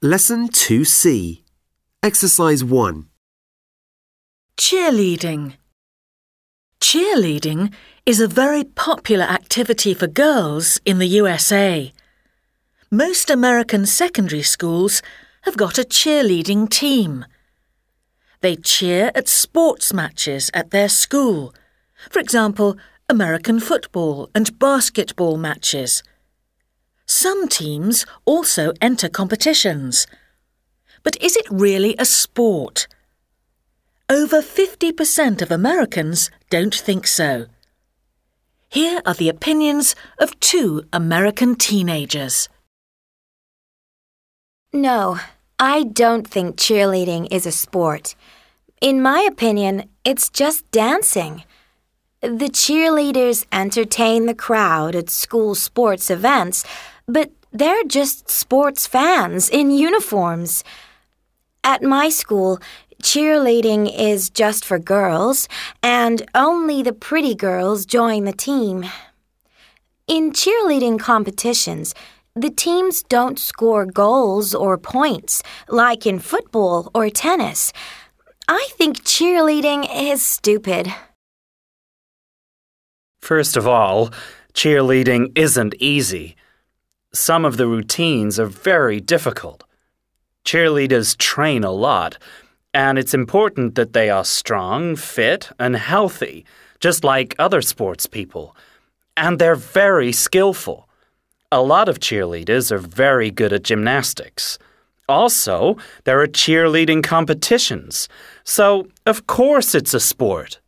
Lesson 2C. Exercise 1. Cheerleading. Cheerleading is a very popular activity for girls in the USA. Most American secondary schools have got a cheerleading team. They cheer at sports matches at their school. For example, American football and basketball matches. Some teams also enter competitions. But is it really a sport? Over 50% of Americans don't think so. Here are the opinions of 2 American teenagers. No, I don't think cheerleading is a sport. In my opinion, it's just dancing. The cheerleaders entertain the crowd at school sports events, but they're just sports fans in uniforms. At my school, cheerleading is just for girls, and only the pretty girls join the team. In cheerleading competitions, the teams don't score goals or points, like in football or tennis. I think cheerleading is stupid. First of all, cheerleading isn't easy. Some of the routines are very difficult. Cheerleaders train a lot, and it's important that they are strong, fit, and healthy, just like other sports people. And they're very skillful. A lot of cheerleaders are very good at gymnastics. Also, there are cheerleading competitions. So, of course it's a sport.